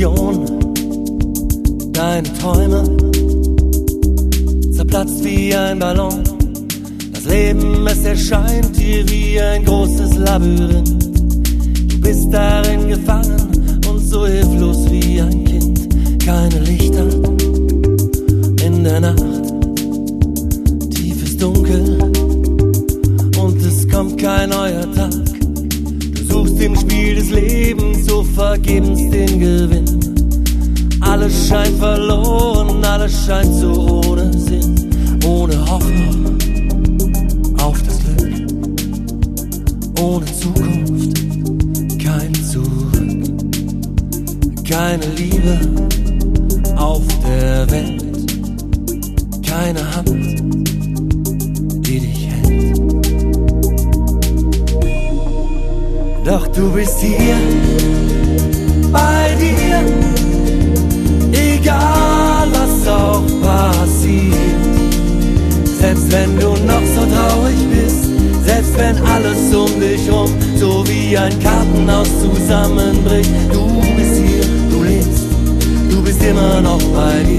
Vision, deine Träume, zerplatzt wie ein Ballon. Das Leben, es erscheint dir wie ein großes Labyrinth. Du bist darin gefangen und so hilflos wie ein Kind. Keine Lichter in der Nacht, tiefes Dunkel und es kommt kein neuer Tag. Du suchst im Spiel des Lebens so vergebens den Gewinn. Alles scheint verloren, alles scheint so ohne Sinn, ohne Hoffnung auf das Glück, ohne Zukunft, kein Zurück, keine Liebe auf der Welt, keine Hand, die dich hält. Doch du bist hier, bei dir, egal was auch passiert. Selbst wenn du noch so traurig bist, selbst wenn alles um dich rum so wie ein Kartenhaus zusammenbricht. Du bist hier, du lebst, du bist immer noch bei dir.